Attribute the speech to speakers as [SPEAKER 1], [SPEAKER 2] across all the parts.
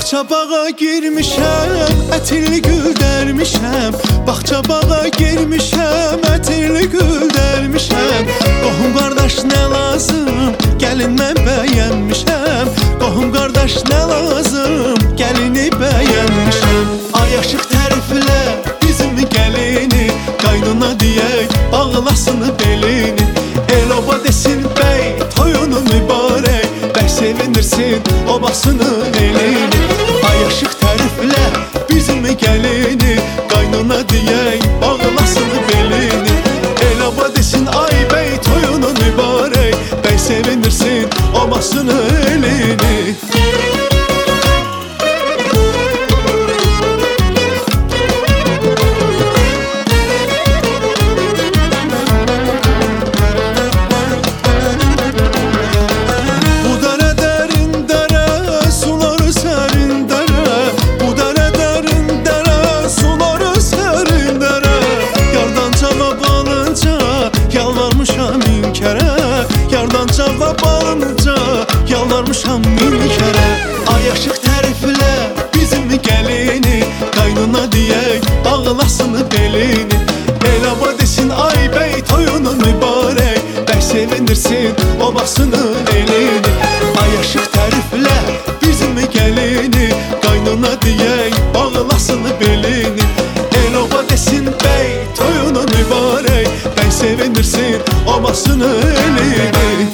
[SPEAKER 1] Bağça bağa girmişəm, ətirli gül dərmişəm. Bağça bağa girmişəm, ətirli gül dərmişəm. Qohum qardaş nə lazım, gəlin mən bəyənmişəm. Qohum qardaş nə lazım, gəlini bəyənmişəm. Ay aşıq təriflə bizim gəlini, qaynına deyək bağlasın belini. El oba desin bəy toyunu mübarək, bəy sevindirsin obasını elini. Ay aşıq təriflə bizim gəlini, qaynına deyək bağlasın belini. El oba desin ay bəy toyunu mübarək, bəy sevindirsin obasını elini. Yardan cavab alınca yalvarmışam min kərə. Ay aşıq təriflə bizim gəlini, qaynına deyək bağlasın belini. El aba desin ay bəy toyunu mübarək, bəy sevindirsin obasını elini. Ay aşıq təriflə bizim gəlini, qaynına deyək bağlasın belini. El aba desin bəy toyunu mübarək, bəy sevindirsin obasını elini.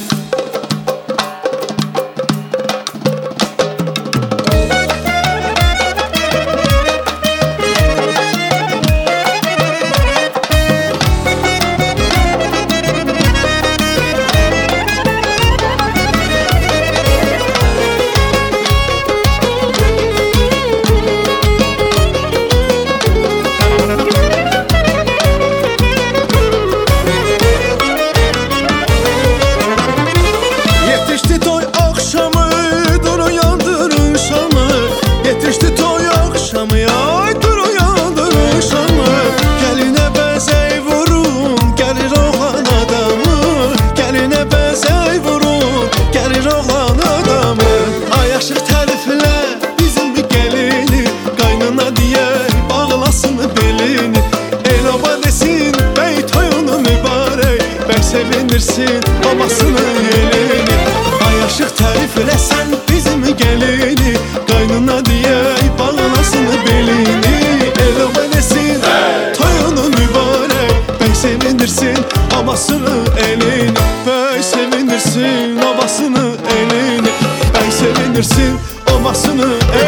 [SPEAKER 1] Sevindirsin babasını elini. Ay aşıq təriflə sən bizim gəlini, qaynına deyək bağlasın belini. El oba desin toyunu mübarək, bəy sevindirsin babasını elini. Bəy sevindirsin babasını elini, bəy sevindirsin babasını elini.